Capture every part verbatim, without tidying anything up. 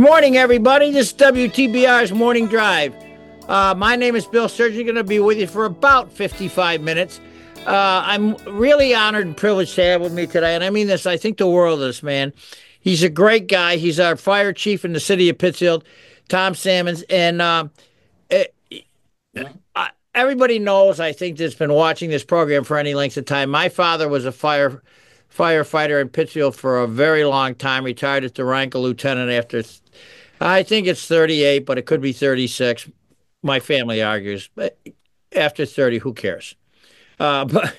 morning, everybody. This is W T B R's Morning Drive. Uh, my name is Bill Sturgeon. Going to be with you for about fifty-five minutes. Uh, I'm really honored and privileged to have with me today, and I mean this, I think the world of this man. He's a great guy. He's our fire chief in the city of Pittsfield, Tom Sammons. And uh, it, I, everybody knows, I think, that's been watching this program for any length of time. My father was a fire firefighter in Pittsfield for a very long time, retired at the rank of lieutenant after, I think it's thirty-eight, but it could be thirty-six. My family argues. But after thirty, who cares? Uh, but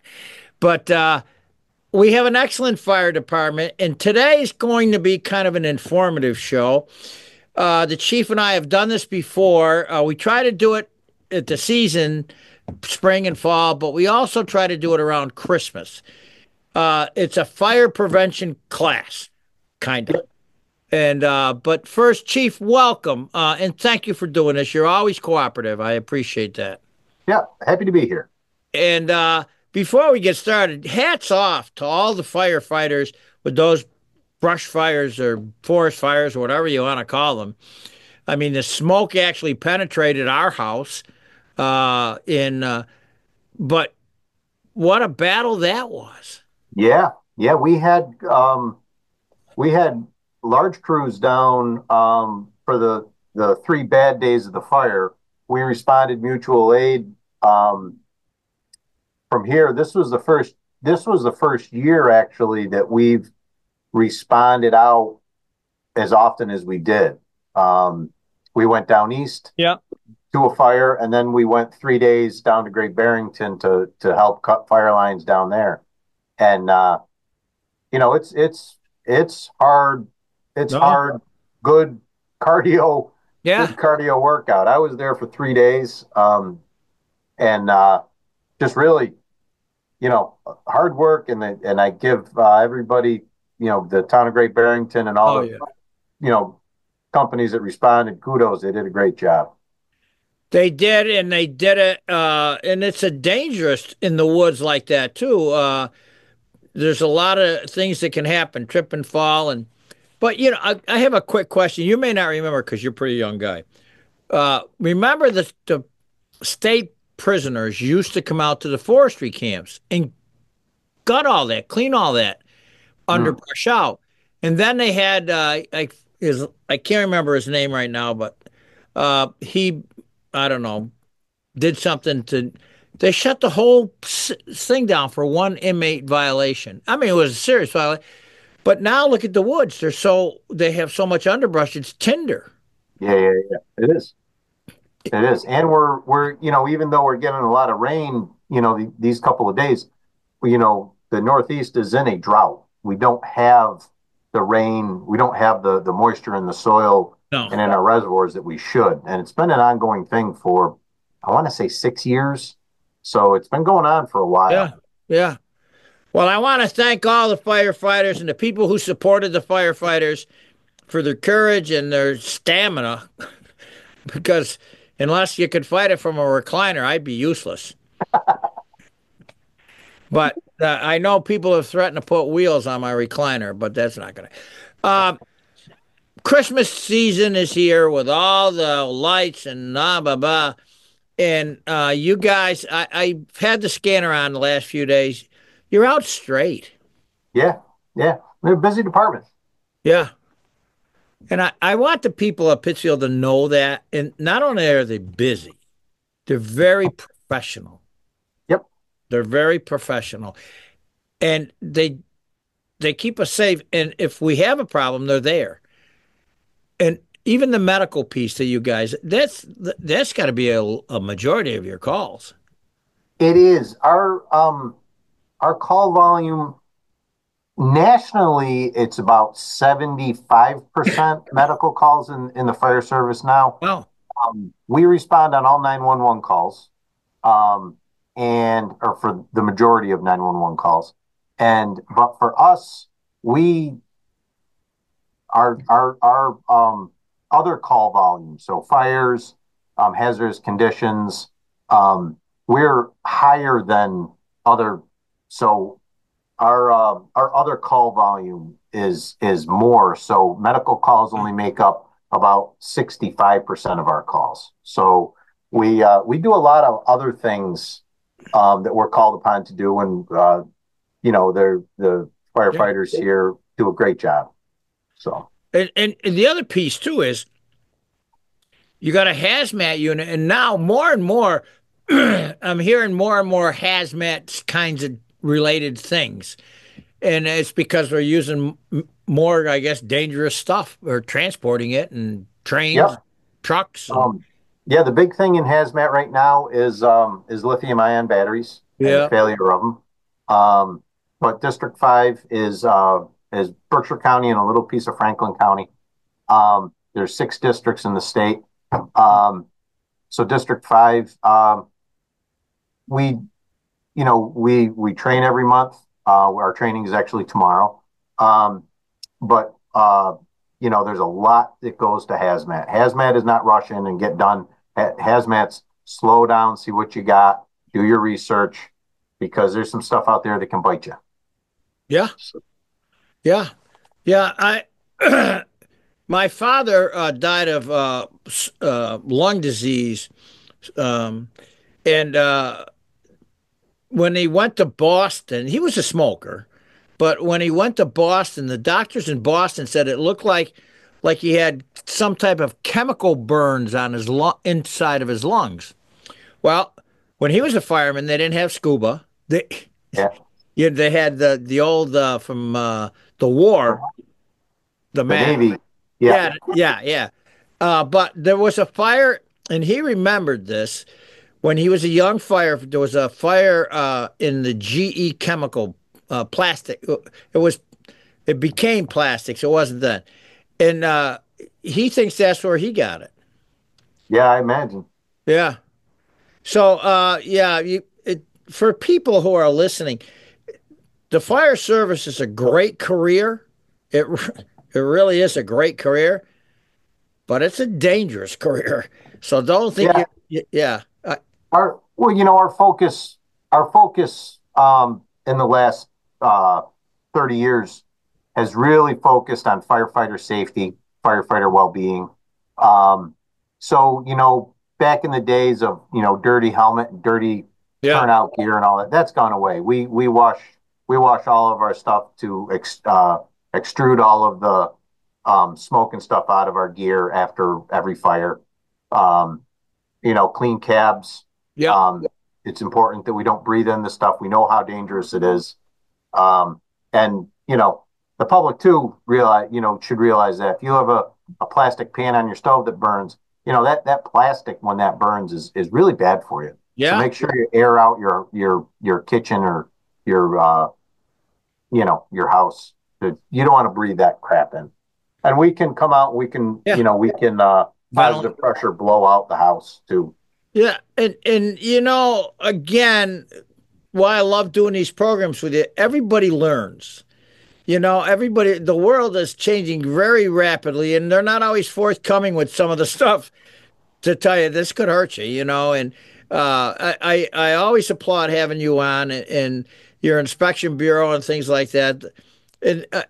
but uh, we have an excellent fire department, and today is going to be kind of an informative show. Uh, the chief and I have done this before. Uh, we try to do it at the season, spring and fall, but we also try to do it around Christmas. Uh, it's a fire prevention class, kind of. And uh, but first, Chief, welcome, uh, and thank you for doing this. You're always cooperative. I appreciate that. Yeah, happy to be here. And uh, before we get started, hats off to all the firefighters with those brush fires or forest fires or whatever you want to call them. I mean, the smoke actually penetrated our house. Uh, in uh, but what a battle that was. Yeah, yeah, we had um, we had large crews down um, for the the three bad days of the fire. We responded mutual aid um, from here. This was the first. This was the first year actually that we've responded out as often as we did. Um, we went down east. Yeah. To a fire, and then we went three days down to Great Barrington to to help cut fire lines down there. And uh, you know, it's it's it's hard. It's no. hard. Good cardio. Yeah. Good cardio workout. I was there for three days, um, and uh, just really, you know, hard work. And and I give uh, everybody, you know, the town of Great Barrington and all oh, the, yeah. you know, companies that responded. Kudos. They did a great job. They did, and they did it, uh, and it's a dangerous in the woods like that too. Uh, there's a lot of things that can happen, trip and fall, and but you know, I, I have a quick question. You may not remember because you're a pretty young guy. Uh, remember the the state prisoners used to come out to the forestry camps and gut all that, clean all that, underbrush mm. out, and then they had uh, I his I can't remember his name right now, but uh, he. I don't know, did something to, they shut the whole thing down for one inmate violation. I mean, it was a serious violation. But now look at the woods. They're so, they have so much underbrush, it's tinder. Yeah, yeah, yeah. It is. It is. And we're, we're, you know, even though we're getting a lot of rain, you know, the, these couple of days, you know, the Northeast is in a drought. We don't have the rain. We don't have the, the moisture in the soil. No. And in our reservoirs that we should. And it's been an ongoing thing for, I want to say, six years. So it's been going on for a while. Yeah, yeah. Well, I want to thank all the firefighters and the people who supported the firefighters for their courage and their stamina. Because unless you could fight it from a recliner, I'd be useless. But uh, I know people have threatened to put wheels on my recliner, but that's not going to. Um, Christmas season is here with all the lights and blah, blah, blah. And uh, you guys, I, I've had the scanner on the last few days. You're out straight. Yeah, yeah. We're a busy department. Yeah. And I, I want the people of Pittsfield to know that. And not only are they busy, they're very professional. Yep. They're very professional. And they they keep us safe. And if we have a problem, they're there. And even the medical piece to you guys, that's that's got to be a, a majority of your calls. It is. Our um our call volume nationally, it's about seventy-five percent medical calls in, in the fire service now. Wow. Um, we respond on all nine one one calls, um, and or for the majority of nine one one calls. And but for us, we Our our our um, other call volume, so fires, um, hazardous conditions, um, we're higher than other. So our uh, our other call volume is is more. So medical calls only make up about sixty-five percent of our calls. So we uh, we do a lot of other things um, that we're called upon to do, and uh, you know, they're the Yeah. firefighters here do a great job. So And, and and the other piece too is you got a hazmat unit, and now more and more, I'm hearing more and more hazmat kinds of related things, and it's because we're using m- more, I guess, dangerous stuff. We're transporting it, and trains, yep. trucks, and Um, yeah, the big thing in hazmat right now is um, is lithium ion batteries and the yeah, failure of them. Um, but District Five is uh, is Berkshire County and a little piece of Franklin County. Um, there's six districts in the state. Um, so District Five, um, we you know we we train every month. Uh, our training is actually tomorrow. Um, but uh, you know, there's a lot that goes to hazmat. Hazmat is not rush in and get done. Hazmat's slow down, see what you got, do your research, because there's some stuff out there that can bite you. yeah, yeah, yeah. I my father uh, died of uh, s- uh, lung disease, um, and uh, when he went to Boston, he was a smoker. But when he went to Boston, the doctors in Boston said it looked like like he had some type of chemical burns on his lu- inside of his lungs. Well, when he was a fireman, they didn't have scuba. They Yeah, yeah, they had the the old uh, from uh, the war, the the mask. Navy. Yeah, Yeah, yeah, yeah. Uh, but there was a fire, and he remembered this when he was a young fire. There was a fire uh, in the G E chemical uh, plastic. It was it became plastics. It wasn't then, and uh, he thinks that's where he got it. yeah, I imagine. Yeah. So uh, yeah, you it, for people who are listening, the fire service is a great career. It it really is a great career, but it's a dangerous career. So don't think Yeah, you, yeah, uh, our well, you know, our focus, our focus um, in the last uh, thirty years has really focused on firefighter safety, firefighter well-being. Um, so, you know, back in the days of, you know, dirty helmet and dirty yeah, turnout gear and all that, that's gone away. We we wash we wash all of our stuff to ex, uh, extrude all of the um, smoke and stuff out of our gear after every fire. Um, you know, clean cabs. yeah, Um, it's important that we don't breathe in the stuff. We know how dangerous it is. Um, and, you know, the public too realize, you know, should realize that if you have a, a plastic pan on your stove that burns, you know, that, that plastic when that burns is, is really bad for you. So yeah, make sure you air out your, your, your kitchen or your, uh, you know, your house. You don't want to breathe that crap in. And we can come out, we can, yeah. you know, we can, uh, Ventilate. positive pressure blow out the house too. Yeah, and and you know, again, why I love doing these programs with you. Everybody learns. You know, everybody. The world is changing very rapidly, and they're not always forthcoming with some of the stuff to tell you this could hurt you. You know, and uh, I, I I always applaud having you on and, and your inspection bureau and things like that. And uh,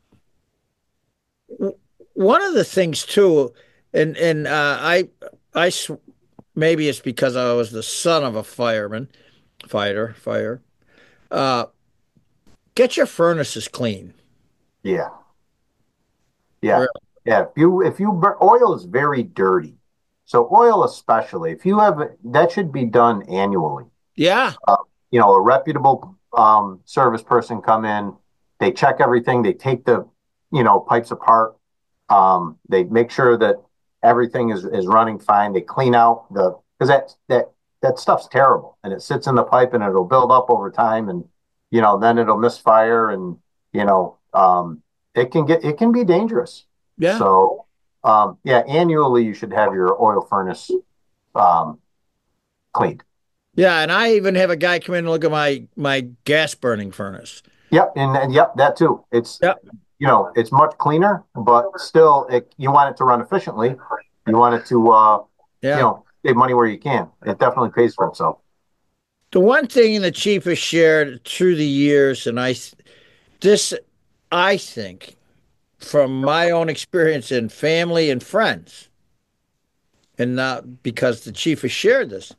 one of the things too, and and uh, I I s- maybe it's because I was the son of a fireman, fighter, fire. Uh, get your furnaces clean. Yeah. Yeah. Really. Yeah. If you, if you, bur- oil is very dirty. So oil, especially if you have, that should be done annually. Yeah, Uh, you know, a reputable um, service person come in, they check everything, they take the, you know, pipes apart. Um, they make sure that everything is, is running fine. They clean out the, because that, that, that stuff's terrible and it sits in the pipe and it'll build up over time and, you know, then it'll misfire and, you know, um, it can get, it can be dangerous. yeah, So, um, yeah, annually you should have your oil furnace, um, cleaned. yeah. And I even have a guy come in and look at my my gas burning furnace. Yep, and, and yep, that too. It's Yeah, you know, it's much cleaner, but still, it, you want it to run efficiently. You want it to, uh, you yeah. know, save money where you can. It definitely pays for itself. The one thing the chief has shared through the years, and I this I think, from my own experience in family and friends, and not because the chief has shared this,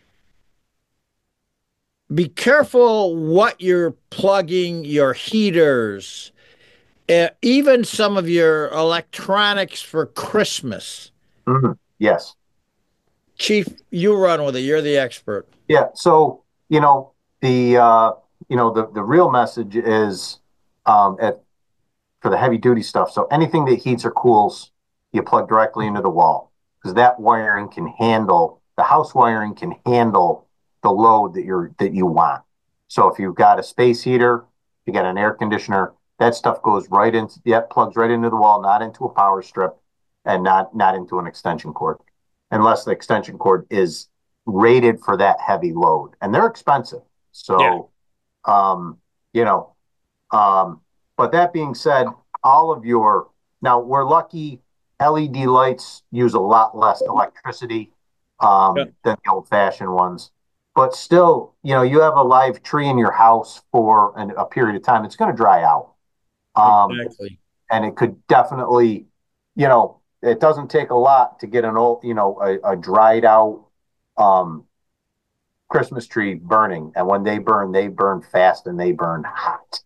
be careful what you're plugging your heaters, uh, even some of your electronics for Christmas. Mhm. Yes. Chief, you run with it. You're the expert. Yeah. So, you know, the uh, you know, the the real message is um at for the heavy duty stuff. So anything that heats or cools, you plug directly into the wall because that wiring can handle the house wiring can handle the load that you're that you want. So if you've got a space heater, you got an air conditioner, that stuff goes right into yeah, plugs right into the wall, not into a power strip and not not into an extension cord, unless the extension cord is rated for that heavy load. And they're expensive. Yeah. So um, you know, um, but that being said, all of your now we're lucky L E D lights use a lot less electricity Yeah. um, than the old fashioned ones. But still, you know, you have a live tree in your house for an, a period of time, it's going to dry out. Um, Exactly. and it could definitely, you know, it doesn't take a lot to get an old, you know, a, a dried out um, Christmas tree burning. And when they burn, they burn fast and they burn hot.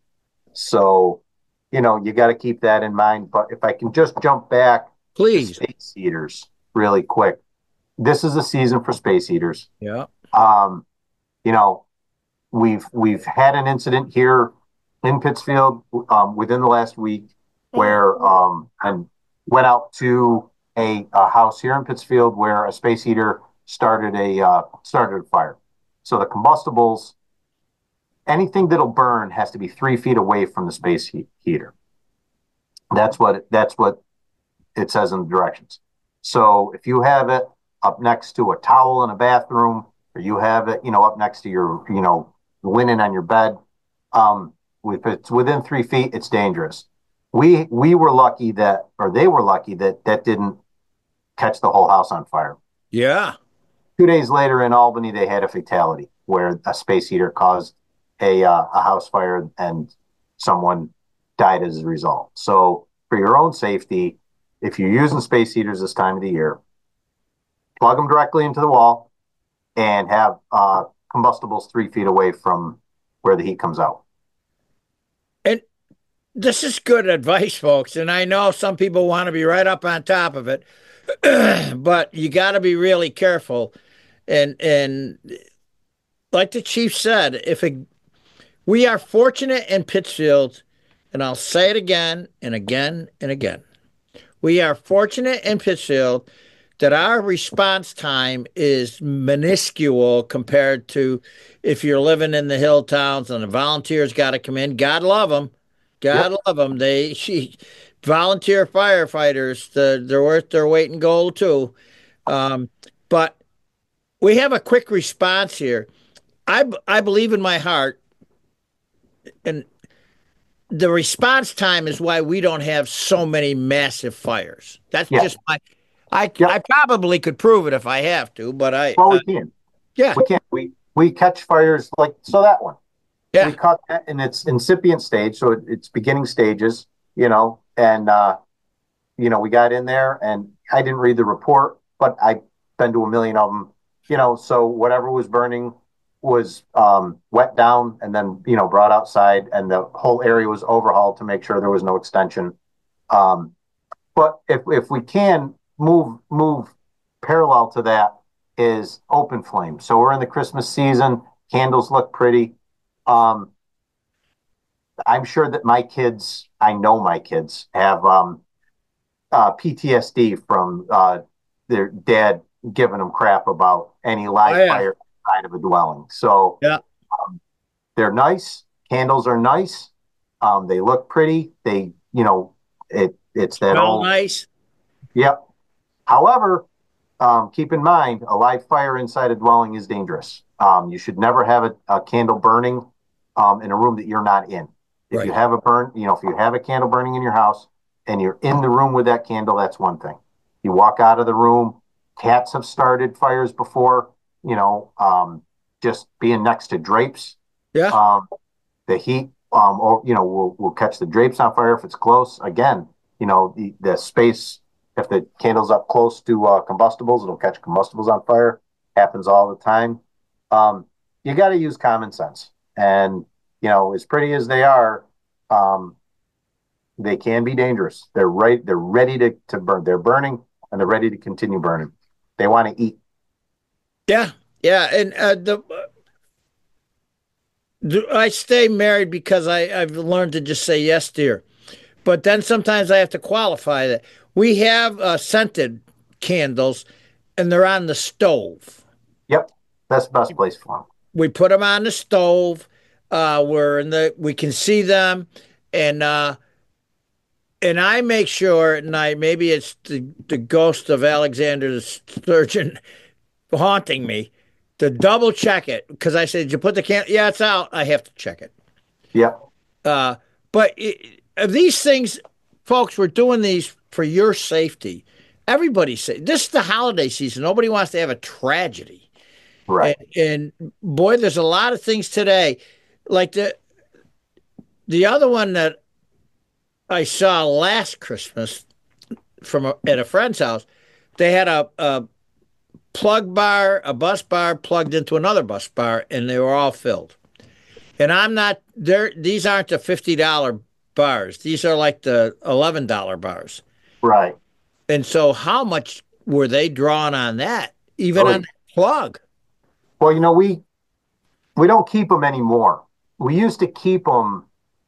So, you know, you got to keep that in mind. But if I can just jump back to Please. space heaters really quick, this is a season for space heaters. Yeah. Um, you know, we've we've had an incident here in Pittsfield um, within the last week where um, I went out to a, a house here in Pittsfield where a space heater started a uh, started a fire. So the combustibles, anything that'll burn has to be three feet away from the space heat heater. That's what that's what it says in the directions. So if you have it up next to a towel in a bathroom, or you have it, you know, up next to your, you know, linen on your bed, um, if it's within three feet, it's dangerous. We we were lucky that, or they were lucky that that didn't catch the whole house on fire. Yeah. Two days later in Albany, they had a fatality where a space heater caused a uh, a house fire and someone died as a result. So for your own safety, if you're using space heaters this time of the year, plug them directly into the wall and have uh, combustibles three feet away from where the heat comes out. And this is good advice, folks. And I know some people want to be right up on top of it, but you got to be really careful. And and like the chief said, if it, we are fortunate in Pittsfield, and I'll say it again and again and again, we are fortunate in Pittsfield that our response time is minuscule compared to if you're living in the hill towns and the volunteers got to come in. God love them. God Yep. love them. They she, volunteer firefighters, the, they're worth their weight in gold too. Um, but we have a quick response here. I, I believe in my heart, and the response time is why we don't have so many massive fires. That's Yeah. just my. I I Yep. probably could prove it if I have to, but I, Well, uh, we can. yeah, We can. We we catch fires like so that one. We yeah, caught that in its incipient stage, so it, it's beginning stages, you know, and uh, you know, we got in there and I didn't read the report, but I've been to a million of them, you know, so whatever was burning was um, wet down and then, you know, brought outside and the whole area was overhauled to make sure there was no extension. Um, but if, if we can move, move parallel to that is open flame. So we're in the Christmas season, candles look pretty. Um, I'm sure that my kids, I know my kids have um, uh, P T S D from uh, their dad giving them crap about any oh live yeah, fire inside of a dwelling. So yeah. um, they're nice. Candles are nice. Um, they look pretty. They, you know, it it's that Smell old. nice. Yep. However, um, keep in mind a live fire inside a dwelling is dangerous. Um, you should never have a, a candle burning um, in a room that you're not in. If you Right. have a burn, you know, if you have a candle burning in your house and you're in the room with that candle, that's one thing. You walk out of the room. Cats have started fires before, you know, um, just being next to drapes. Yeah. Um, the heat, um, or you know, we'll we'll catch the drapes on fire if it's close. Again, you know, the the space if the candle's up close to uh, combustibles, it'll catch combustibles on fire. Happens all the time. Um, you got to use common sense, and you know, as pretty as they are, um, they can be dangerous. They're right. They're ready to to burn. They're burning, and they're ready to continue burning. They want to eat. Yeah, yeah, and uh, the, the I stay married because I I've learned to just say yes, dear. But then sometimes I have to qualify that. We have uh, scented candles, and they're on the stove. Yep, that's the best place for them. We put them on the stove. Uh, we're in the we can see them, and uh, and I make sure at night. Maybe it's the the ghost of Alexander the Sturgeon haunting me to double check it because I said, "Did you put the can?" Yeah, it's out. I have to check it. Yep. Uh, but it, these things, folks, we're doing these for your safety. Everybody say this is the holiday season. Nobody wants to have a tragedy. And, Right. and boy, there's a lot of things today. Like the the other one that I saw last Christmas from a, at a friend's house, they had a, a plug bar, a bus bar plugged into another bus bar, and they were all filled. And I'm not there. These aren't the fifty dollar bars. These are like the eleven dollar bars. Right. And so, how much were they drawing on that, even Oh, on the plug? well, you know, we we don't keep them anymore. We used to keep them.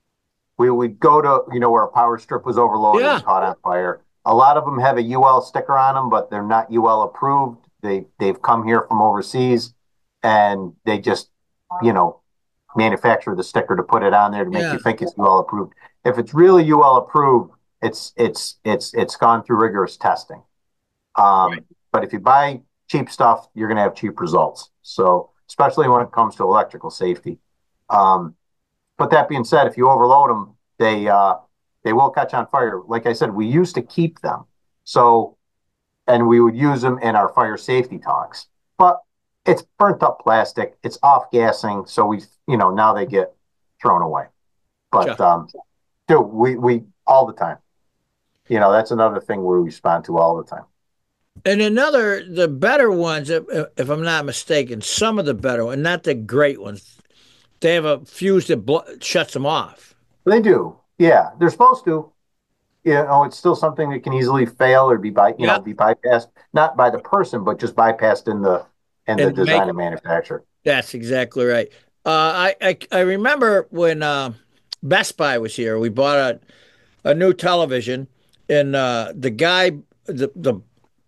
We would go to, you know, where a power strip was overloaded Yeah, and caught on fire. A lot of them have a U L sticker on them, but they're not U L approved. They they've come here from overseas, and they just, you know, manufacture the sticker to put it on there to make yeah, you think it's U L approved. If it's really U L approved, it's it's it's it's gone through rigorous testing. right. Um, but if you buy cheap stuff, you're going to have cheap results. So, especially when it comes to electrical safety. Um, but that being said, if you overload them, they uh, they will catch on fire. Like I said, we used to keep them, so and we would use them in our fire safety talks. But it's burnt up plastic. It's off gassing, so we, you know, now they get thrown away. Sure. But um, dude, we we all the time. You know, that's another thing we respond to all the time. And another, the better ones, if, if I'm not mistaken, some of the better ones, not the great ones, they have a fuse that blo- shuts them off. They do. Yeah, they're supposed to. You know, it's still something that can easily fail or be by, you Yeah, know, be bypassed, not by the person, but just bypassed in the in the and make design and manufacture. that's exactly right. Uh, I, I I remember when uh, Best Buy was here, we bought a, a new television, and uh, the guy, the the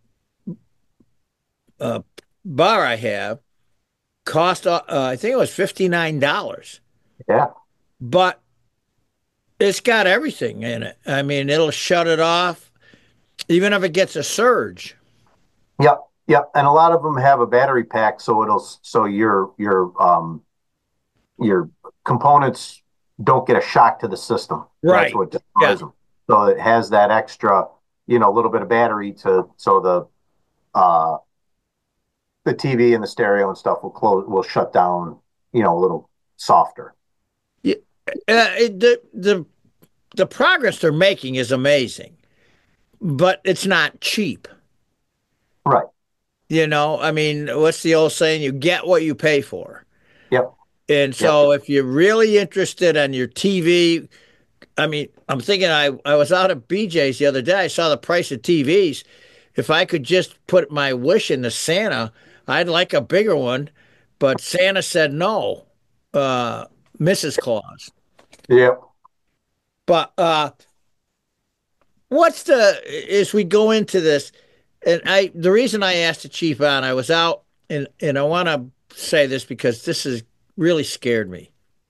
uh, bar I have cost, uh, I think it was fifty nine dollars, Yeah. but it's got everything in it. I mean, it'll shut it off, even if it gets a surge. Yep. Yep. And a lot of them have a battery pack, so it'll so your your um your components don't get a shock to the system. That's Right. what Yeah. destroys them. So it has that extra, you know, little bit of battery to so the uh the T V and the stereo and stuff will close will shut down, you know, a little softer. Yeah. Uh, it, the the the progress they're making is amazing, but it's not cheap. Right. You know, I mean, what's the old saying? You get what you pay for. Yep. And Yep. so if you're really interested on your T V, I mean, I'm thinking I, I was out at B J's the other day. I saw the price of T Vs. If I could just put my wish into Santa, I'd like a bigger one. But Santa said no, uh, Missus Claus. Yep. But uh, what's the, as we go into this, and I, the reason I asked the chief on, I was out, and, and I want to say this because this has really scared me.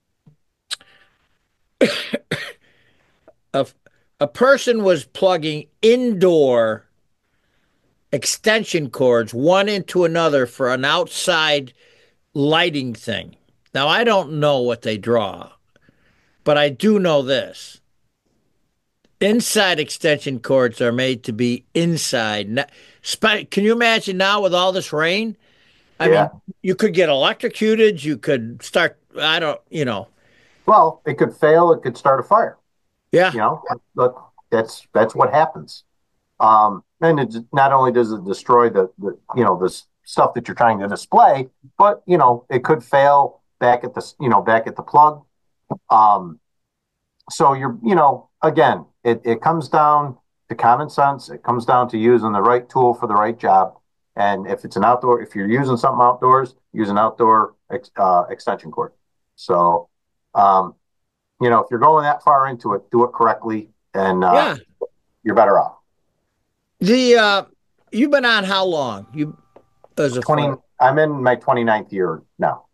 A, a person was plugging indoor extension cords one into another for an outside lighting thing. Now, I don't know what they draw, but I do know this. Inside extension cords are made to be inside. Can you imagine now with all this rain? I mean, Yeah. you could get electrocuted. You could start, I don't, you know. Well, it could fail. It could start a fire. Yeah. You know, look, that's that's what happens. Um, and it not only does it destroy the, the you know the stuff that you're trying to display, but you know it could fail back at the you know back at the plug. Um, so you're you know again, it, it comes down to common sense. It comes down to using the right tool for the right job. And if it's an outdoor, if you're using something outdoors, use an outdoor ex, uh, extension cord. So, um, you know, if you're going that far into it, do it correctly, and uh, Yeah. you're better off. The uh you've been on how long? You as a twenty. fire. I'm in my twenty-ninth year now.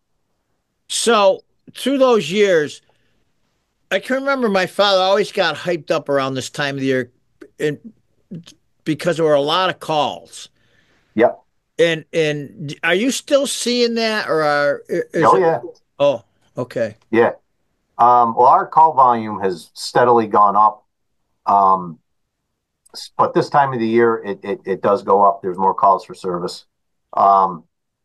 So through those years, I can remember my father always got hyped up around this time of the year and because there were a lot of calls. Yep. And and are you still seeing that or are is Oh it yeah. oh, okay. Yeah. Um, well, our call volume has steadily gone up. Um, but this time of the year, it, it, it does go up. There's more calls for service. Um,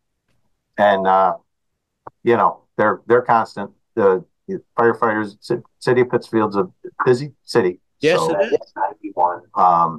and, uh, you know, they're, they're constant. The, the firefighters, city of Pittsfield's a busy city. Yes, So, it is. um,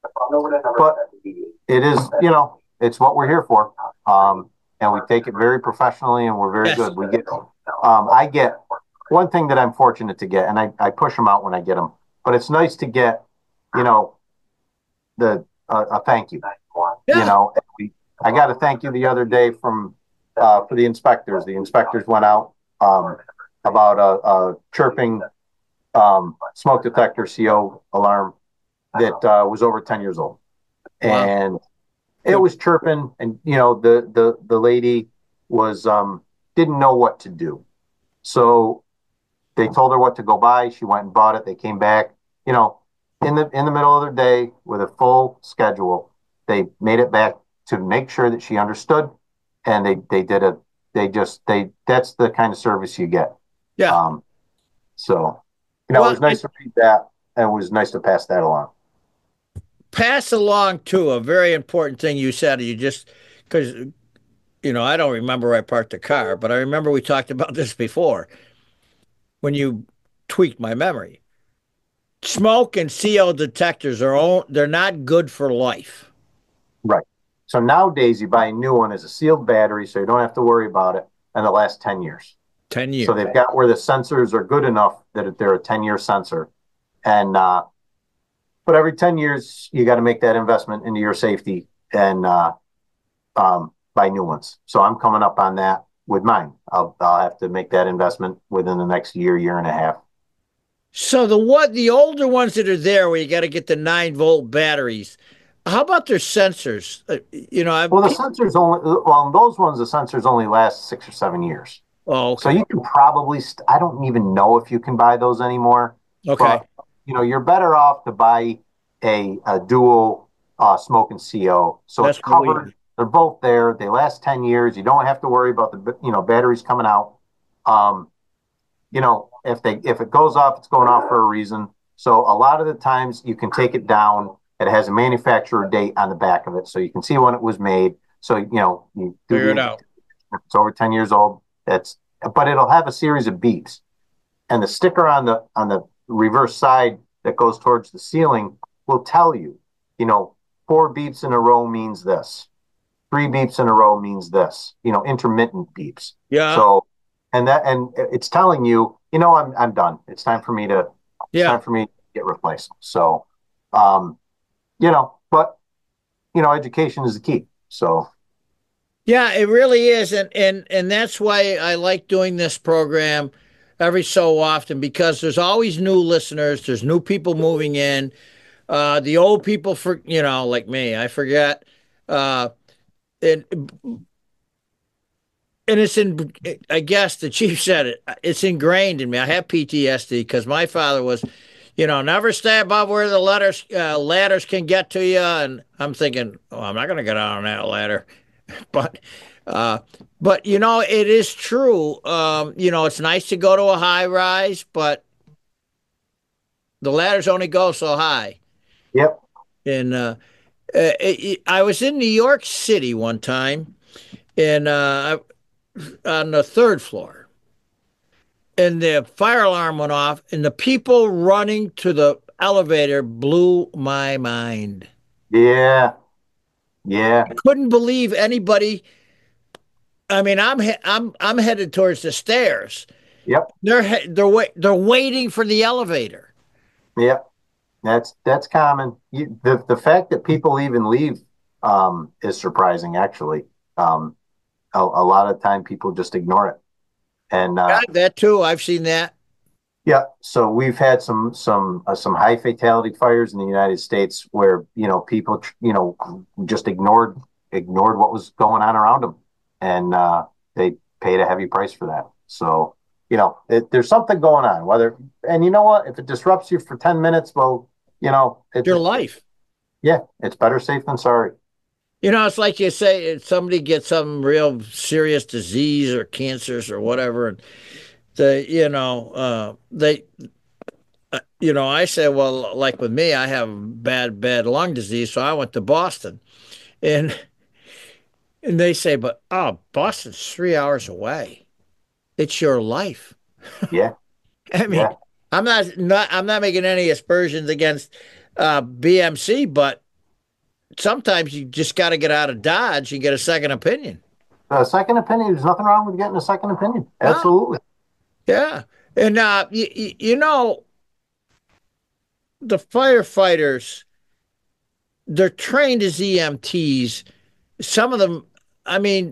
but it is, you know, it's what we're here for. Um, and we take it very professionally and we're very Yes. good. We get, um, I get one thing that I'm fortunate to get, and I, I push them out when I get them, but it's nice to get, you know, the, uh, a thank you, Yeah. you know, we, I got a thank you the other day from, uh, for the inspectors. The inspectors went out, um, about a, a chirping, um, smoke detector C O alarm that, uh, was over ten years old. Wow. And it was chirping, and you know the the the lady was um didn't know what to do, so they told her what to go buy. She went and bought it. They came back, you know, in the in the middle of their day with a full schedule. They made it back to make sure that she understood, and they they did a they just they that's the kind of service you get. Yeah. Um, so you know Well, it was nice and to read that, and it was nice to pass that along. pass along too a very important thing you said. You just because you know I don't remember where I parked the car, but I remember we talked about this before when you tweaked my memory. Smoke and C O detectors are all, they're not good for life. Right. So nowadays you buy a new one as a sealed battery, so you don't have to worry about it in the last ten years. ten So years. they've got where the sensors are good enough that they're a ten year sensor. And, uh, but every ten years, you got to make that investment into your safety and, uh, um, buy new ones. So I'm coming up on that with mine. I'll, I'll have to make that investment within the next year, year and a half. So the what the older ones that are there where you got to get the nine volt batteries, how about their sensors? Uh, you know, I've Well, the sensors only, well, those ones, the sensors only last six or seven years. oh, So okay. you can probably, st- I don't even know if you can buy those anymore. Okay. But, you know, you're better off to buy a, a dual uh, smoke and C O. So That's it's what we covered. They're both there. They last ten years. You don't have to worry about the, you know, batteries coming out. Um, you know, if they, if it goes off, it's going off for a reason. So a lot of the times you can take it down. It has a manufacturer date on the back of it. So you can see when it was made. So, you know, you do figure the, it out. if it's over ten years old, that's, but it'll have a series of beeps. And the sticker on the on the reverse side that goes towards the ceiling will tell you, you know, four beeps in a row means this. Three beeps in a row means this, you know, intermittent beeps. Yeah. So, and that, and it's telling you, you know, I'm, I'm done. It's time for me to, it's Yeah. time for me to get replaced. So, um, you know, but, you know, education is the key. So, Yeah, it really is, and and and that's why I like doing this program every so often because there's always new listeners, there's new people moving in. Uh, the old people for you know, like me, I forget. Uh, and and it's in. I guess the chief said it. It's ingrained in me. I have P T S D because my father was, you know, never stay above where the ladders uh, ladders can get to you. And I'm thinking, oh, I'm not going to get on that ladder, but. Uh, but you know, it is true. Um, you know, it's nice to go to a high rise, but the ladders only go so high. yep. And uh, uh, it, I was in New York City one time, and uh, on the third floor, and the fire alarm went off, and the people running to the elevator blew my mind. Yeah, yeah, I couldn't believe anybody. I mean, I'm he- I'm I'm headed towards the stairs. yep, They're he- they're wait they're waiting for the elevator. yep. That's that's common. You, the the fact that people even leave um, is surprising, actually. Um, a, a lot of time people just ignore it, and Yeah, uh, that too. I've seen that. yeah. So we've had some some uh, some high fatality fires in the United States where you know people you know just ignored ignored what was going on around them, and uh, they paid a heavy price for that. So you know it, there's something going on. Whether and you know what, if it disrupts you for ten minutes, well, you know it, Your it life. yeah, it's better safe than sorry. You know, it's like you say, if somebody gets some real serious disease or cancers or whatever, and they, you know, uh, they, uh, you know, I say, well, like with me, I have bad, bad lung disease, so I went to Boston, and and they say, but oh, Boston's three hours away. It's your life. Yeah, I mean, yeah. I'm not not I'm not making any aspersions against uh, B M C, but sometimes you just got to get out of Dodge and get a second opinion. A second opinion. There's nothing wrong with getting a second opinion. No, Absolutely. yeah, and uh, you, you know the firefighters, they're trained as E M Ts. Some of them, I mean,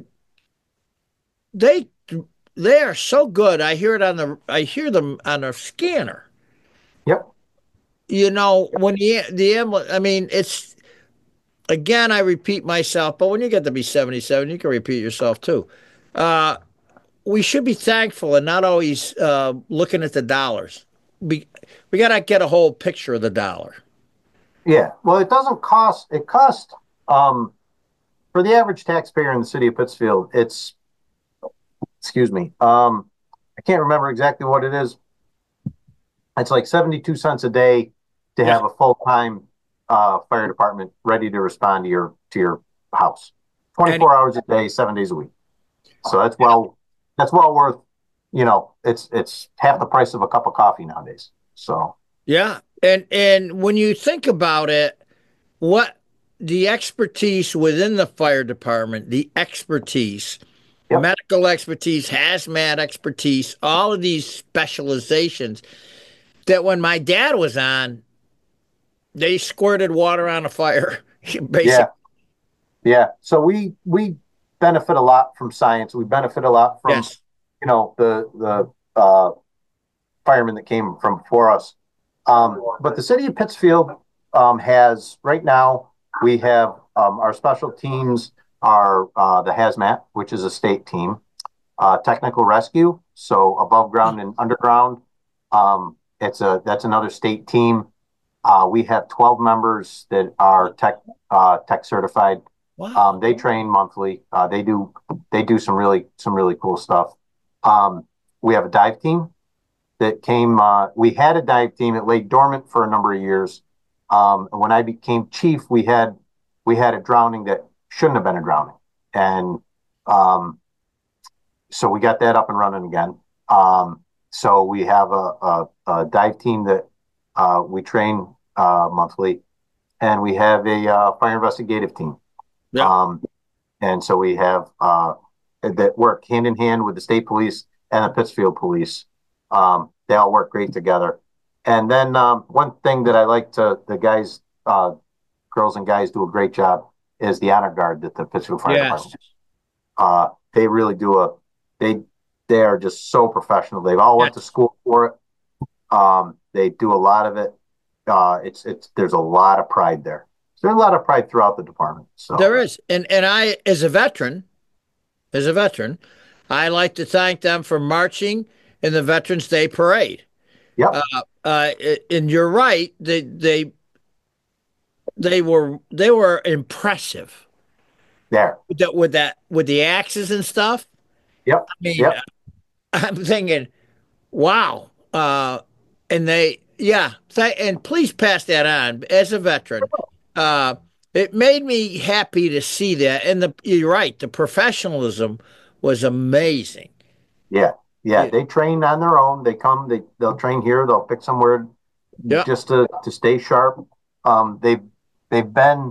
they they are so good. I hear it on the I hear them on a scanner. Yep. You know, when the the ambulance, I mean, it's again, I repeat myself, but when you get to be seventy-seven, you can repeat yourself too. Uh, we should be thankful and not always uh, looking at the dollars. We, we got to get a whole picture of the dollar. Yeah. Well, it doesn't cost. It costs um, for the average taxpayer in the city of Pittsfield. It's excuse me. Um, I can't remember exactly what it is. It's like seventy-two cents a day to Yeah. have a full time uh, fire department ready to respond to your to your house. And twenty-four hours a day, seven days a week. So that's well that's well worth. You know, it's it's half the price of a cup of coffee nowadays. So yeah. And and when you think about it, what the expertise within the fire department, the expertise, yep. medical expertise, hazmat expertise, all of these specializations that when my dad was on, they squirted water on a fire, basically. Yeah. Yeah. So we we benefit a lot from science. We benefit a lot from, Yes. you know, the the uh, firemen that came from before us. Um, but the city of Pittsfield um, has right now we have um, our special teams are uh, the hazmat, which is a state team, uh, technical rescue, so above ground and underground. Um, it's a that's another state team. Uh, we have twelve members that are tech uh, tech certified. Wow. Um, they train monthly. Uh, they do they do some really some really cool stuff. Um, we have a dive team that came. Uh, we had a dive team that lay dormant for a number of years. Um, when I became chief, we had we had a drowning that shouldn't have been a drowning, and um, so we got that up and running again. Um, so we have a, a, a dive team that uh, we train uh, monthly, and we have a uh, fire investigative team. Yeah. Um, and so we have uh, that work hand in hand with the state police and the Pittsfield police. Um, they all work great together. And then um, one thing that I like to the guys, uh, girls and guys do a great job is the honor guard that the Pittsfield Fire Yes. Department. Uh, they really do a they they are just so professional. They've all went to Yes. school for it. Um, they do a lot of it. Uh, it's it's there's a lot of pride there. So there's a lot of pride throughout the department. So There is. And and I as a veteran, as a veteran, I like to thank them for marching in the Veterans Day parade. yep, Uh, uh, and you're right. They they they were they were impressive there. with that with that with the axes and stuff. Yep, I mean, yep. I'm thinking, wow. Uh, and they, yeah. Th- and please pass that on as a veteran. Uh, it made me happy to see that. And the you're right. The professionalism was amazing. Yeah, yeah, Yeah. they train on their own. They come, they they'll train here. They'll pick somewhere Yep. just to to stay sharp. Um, they they've been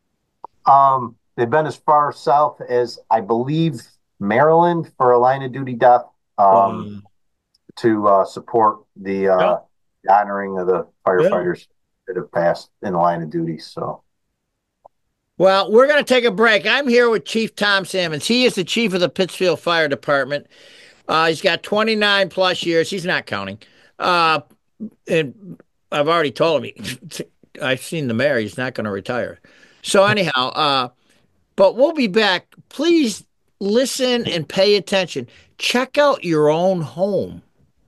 um they've been as far south as I believe Maryland for a line of duty death. Um, Um, to uh, support the uh, yep. honoring of the Yeah. firefighters that have passed in the line of duty. So, Well, we're going to take a break. I'm here with Chief Tom Salmons. He is the chief of the Pittsfield Fire Department. Uh, he's got twenty-nine plus years. He's not counting. Uh, and I've already told him, he, I've seen the mayor. He's not going to retire. So, anyhow, uh, but we'll be back. Please listen and pay attention. Check out your own home.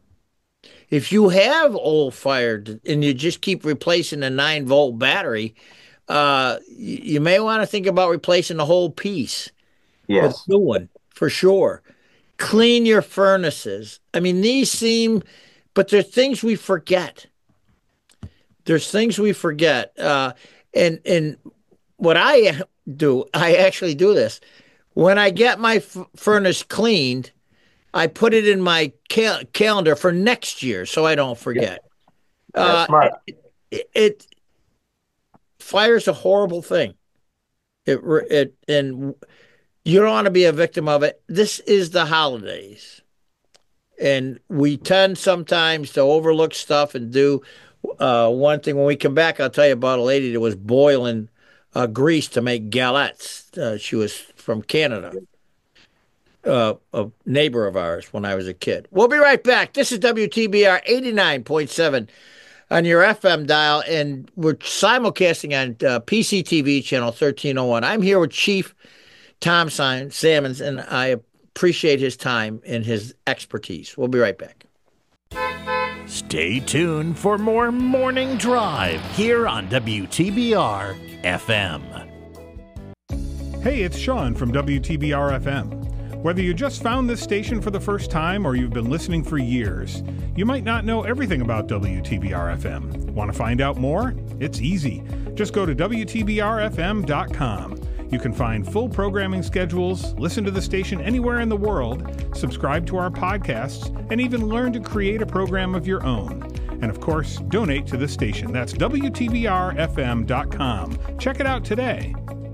If you have old fire and you just keep replacing a nine volt battery, uh, you may want to think about replacing the whole piece with a yes, new one for sure. Clean your furnaces. I mean, these seem, but they're things we forget. There's things we forget. Uh, and and what I do, I actually do this. When I get my f- furnace cleaned, I put it in my cal- calendar for next year so I don't yeah, forget. that's Uh, smart. it, it fire's a horrible thing. It it and you don't want to be a victim of it. This is the holidays, and we tend sometimes to overlook stuff and do uh, one thing. When we come back, I'll tell you about a lady that was boiling uh, grease to make galettes. Uh, she was from Canada, uh, a neighbor of ours when I was a kid. We'll be right back. This is W T B R eighty-nine point seven on your F M dial, and we're simulcasting on uh, P C T V channel thirteen oh one. I'm here with Chief Tom Salmons, and I appreciate his time and his expertise. We'll be right back. Stay tuned for more Morning Drive here on W T B R F M. Hey, it's Sean from W T B R F M. Whether you just found this station for the first time or you've been listening for years, you might not know everything about W T B R F M. Want to find out more? It's easy. Just go to W T B R F M dot com. You can find full programming schedules, listen to the station anywhere in the world, subscribe to our podcasts, and even learn to create a program of your own. And of course, donate to the station. That's W T B R F M dot com. Check it out today.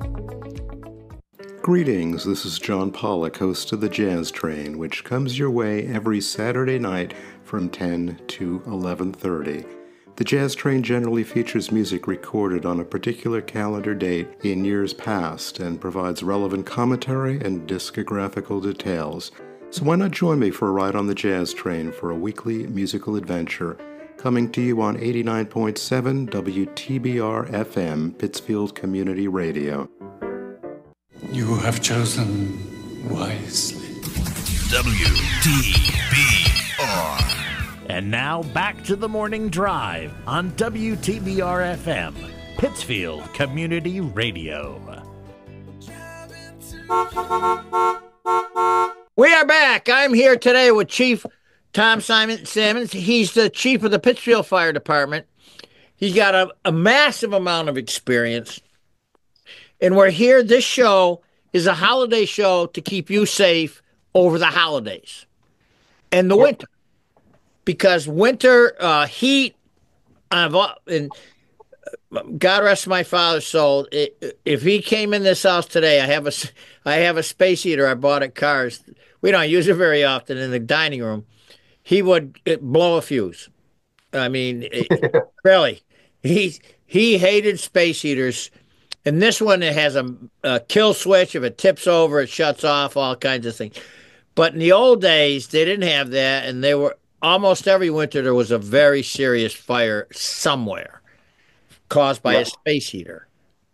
Greetings, this is John Pollock, host of The Jazz Train, which comes your way every Saturday night from ten to eleven thirty. The Jazz Train generally features music recorded on a particular calendar date in years past and provides relevant commentary and discographical details. So why not join me for a ride on the Jazz Train for a weekly musical adventure, coming to you on eighty-nine point seven W T B R F M, Pittsfield Community Radio. You have chosen wisely. W T B R. And now back to the Morning Drive on W T B R F M, Pittsfield Community Radio. We are back. I'm here today with Chief Tom Simon Salmons. He's the chief of the Pittsfield Fire Department. He's got a, a massive amount of experience. And we're here. This show is a holiday show to keep you safe over the holidays and the winter. Because winter uh, heat, I've, and God rest my father's soul. It, if he came in this house today, I have a, I have a space heater I bought at Cars. We don't use it very often in the dining room. He would it, blow a fuse. I mean, it, really, he he hated space heaters. And this one, it has a, a kill switch. If it tips over, it shuts off, all kinds of things. But in the old days, they didn't have that, and they were almost every winter there was a very serious fire somewhere caused by yeah. a space heater.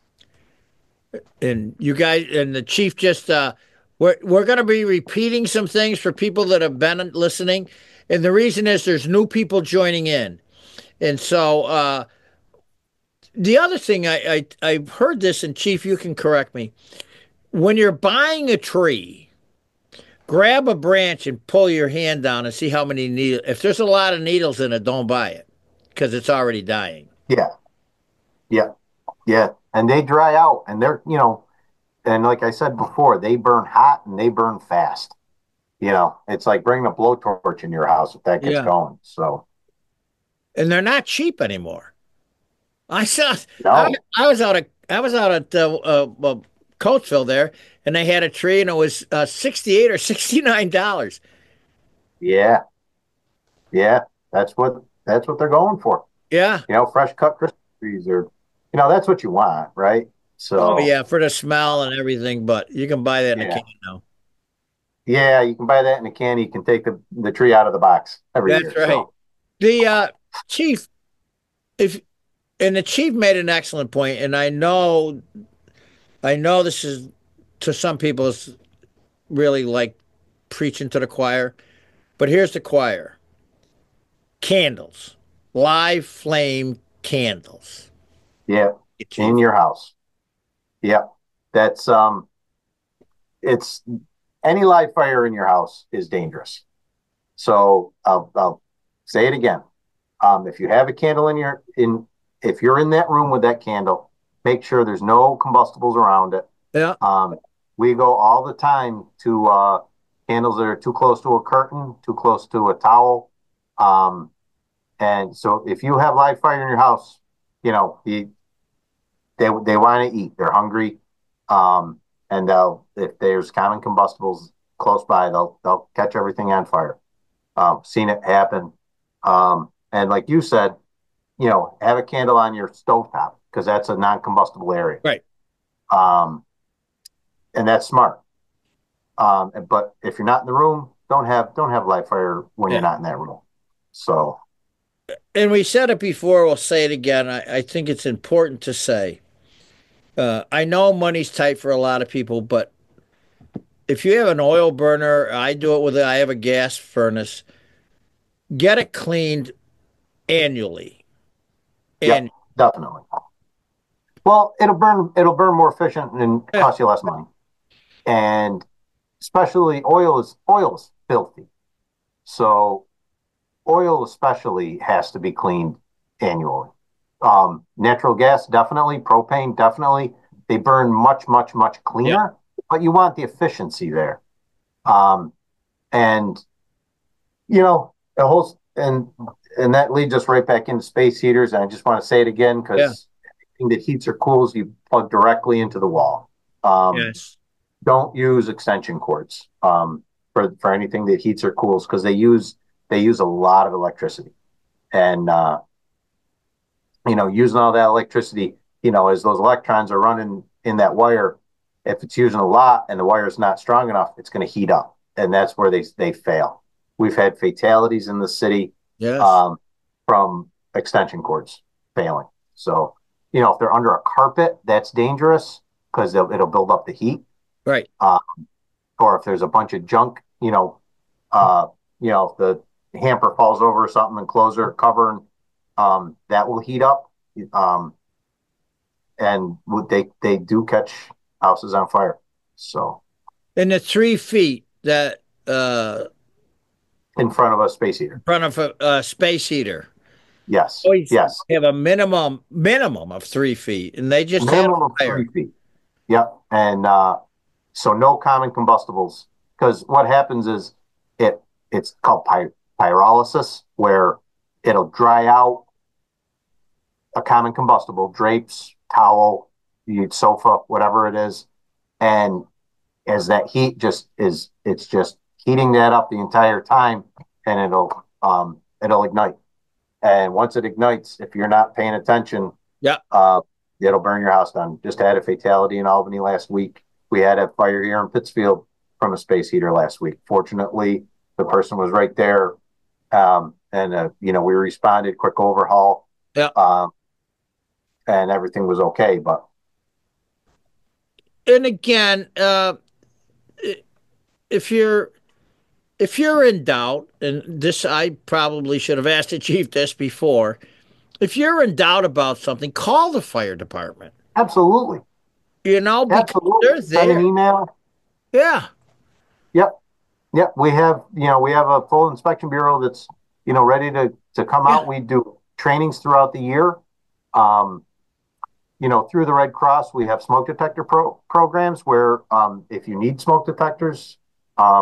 And you guys and the chief just uh, we're we're going to be repeating some things for people that have been listening, and the reason is there's new people joining in, and so. Uh, The other thing I, I I've heard this, and Chief, you can correct me. When you're buying a tree, grab a branch and pull your hand down and see how many needles. If there's a lot of needles in it, don't buy it because it's already dying. Yeah, yeah, yeah. And they dry out, and they're you know, and like I said before, they burn hot and they burn fast. you know, it's like bringing a blowtorch in your house if that gets Yeah. going. So, And they're not cheap anymore. I saw. I, no, I was out of. I was out at uh, uh, uh, Coatesville there, and they had a tree, and it was uh, sixty-eight or sixty-nine dollars. yeah, yeah, that's what that's what they're going for. Yeah. You know, fresh cut Christmas trees are, you know, that's what you want, right? Oh So, yeah, for the smell and everything, but you can buy that in a yeah, can now. yeah, you can buy that in a can. You can take the, the tree out of the box every That's year. right. So, The uh, chief, if and the chief made an excellent point, and I know, I know this is to some people is really like preaching to the choir, but here's the choir: candles, live flame candles. yeah, Chief. in your house. Yeah, that's um, it's any live fire in your house is dangerous. So I'll, I'll say it again. Um, if you have a candle in your in, if you're in that room with that candle, make sure there's no combustibles around it. Yeah. Um, we go all the time to uh, candles that are too close to a curtain, too close to a towel. Um, and so if you have live fire in your house, you know, you, they they want to eat. They're hungry, um, and they'll if there's common combustibles close by, they'll they'll catch everything on fire. Um, seen it happen, um, and like you said, you know, have a candle on your stovetop because that's a non-combustible area. Right. Um, and that's smart. Um, but if you're not in the room, don't have don't have live fire when Yeah. you're not in that room. So, And we said it before, we'll say it again. I, I think it's important to say. Uh, I know money's tight for a lot of people, but if you have an oil burner, I do it with, I have a gas furnace, get it cleaned annually. yeah, And definitely. Well, it'll burn it'll burn more efficient and Yeah. cost you less money. And especially oil is oil is filthy. So oil especially has to be cleaned annually. Um, natural gas, definitely. Propane, definitely. They burn much, much, much cleaner, but you want the efficiency there. Um, and you know, the whole and and that leads us right back into space heaters. And I just want to say it again because Yeah. anything that heats or cools, you plug directly into the wall. Um, yes, don't use extension cords um, for for anything that heats or cools because they use they use a lot of electricity, and uh, you know, using all that electricity, you know, as those electrons are running in that wire, if it's using a lot and the wire is not strong enough, it's going to heat up, and that's where they they fail. We've had fatalities in the city yes, um, from extension cords failing. So, you know, if they're under a carpet, that's dangerous because it'll build up the heat. right. Um, or if there's a bunch of junk, you know, uh, you know, if the hamper falls over or something and closer covering, um, that will heat up. Um, and they they do catch houses on fire. So And the three feet that uh, in front of a space heater, in front of a, a space heater, yes, always yes, have a minimum minimum of three feet, and they just have minimum of fire. three feet. Yep, and uh, so no common combustibles because what happens is it it's called py- pyrolysis where it'll dry out a common combustible, drapes, towel, sofa, whatever it is, and as that heat just is, it's just heating that up the entire time, and it'll um it'll ignite. And once it ignites, if you're not paying attention, Yeah. uh, it'll burn your house down. Just had a fatality in Albany last week. We had a fire here in Pittsfield from a space heater last week. Fortunately, the person was right there, um, and uh, you know we responded, quick overhaul, Yeah. um, and everything was okay. But And again, uh, if you're if you're in doubt, and this I probably should have asked the chief this before, if you're in doubt about something, call the fire department. absolutely, You know, because absolutely, they're send an there. email. Yeah. Yep. Yep. We have, you know, we have a full inspection bureau that's, you know, ready to, to come Yeah. out. We do trainings throughout the year. Um, you know, through the Red Cross, we have smoke detector pro- programs where, um, if you need smoke detectors, um,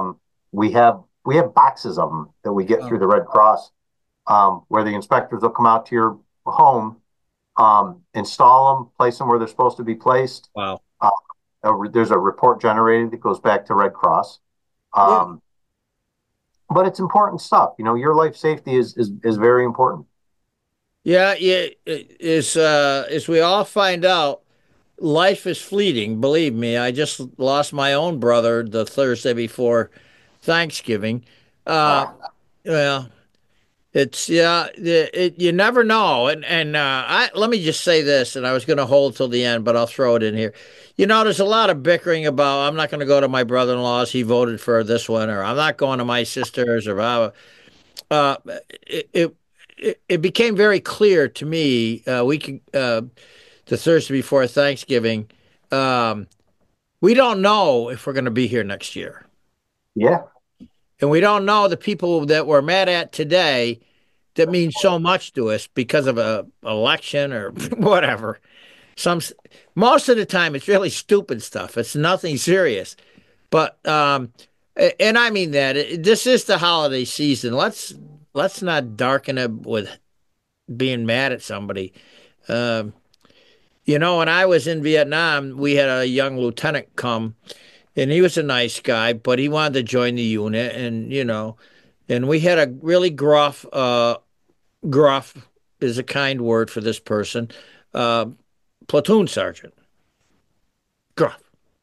we have we have boxes of them that we get Oh. through the Red Cross, um, where the inspectors will come out to your home, um, install them, place them where they're supposed to be placed. Wow. Uh, a, there's a report generated that goes back to Red Cross. Yeah. Um, but it's important stuff. You know, your life safety is is, is very important. Yeah, yeah. Is uh, as we all find out, life is fleeting. Believe me, I just lost my own brother the Thursday before Thanksgiving. Uh, well, it's yeah, it, it, you never know. And and uh, I let me just say this, and I was going to hold till the end, but I'll throw it in here. You know, there's a lot of bickering about I'm not going to go to my brother-in-law's. He voted for this one, or I'm not going to my sister's, or blah, blah. Uh, it, it it it became very clear to me. Uh, we could uh, the Thursday before Thanksgiving. Um, we don't know if we're going to be here next year. Yeah. And we don't know the people that we're mad at today that mean so much to us because of a election or whatever. Some most of the time it's really stupid stuff. It's nothing serious. But um, and I mean that this is the holiday season. Let's let's not darken it with being mad at somebody. Um, you know, when I was in Vietnam, we had a young lieutenant come, and he was a nice guy, but he wanted to join the unit, and you know, and we had a really gruff, uh, gruff is a kind word for this person, uh, platoon sergeant, gruff.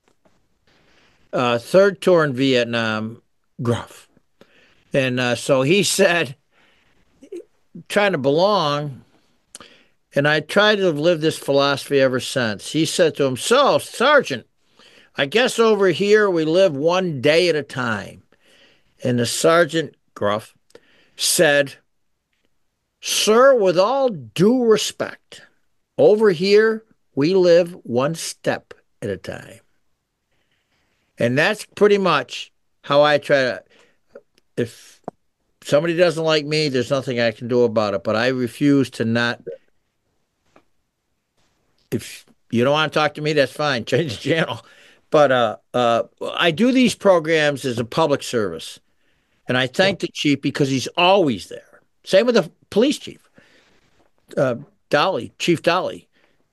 Uh, third tour in Vietnam, gruff, and uh, so he said, trying to belong. And I tried to live this philosophy ever since. He said to him, "So, Sergeant, I guess over here we live one day at a time." And the sergeant, gruff, said, "Sir, with all due respect, over here we live one step at a time." And that's pretty much how I try to, if somebody doesn't like me, there's nothing I can do about it. But I refuse to not, if you don't want to talk to me, that's fine. Change the channel. But uh, uh, I do these programs as a public service. And I thank the chief because he's always there. Same with the police chief, uh, Dolly, Chief Dolly.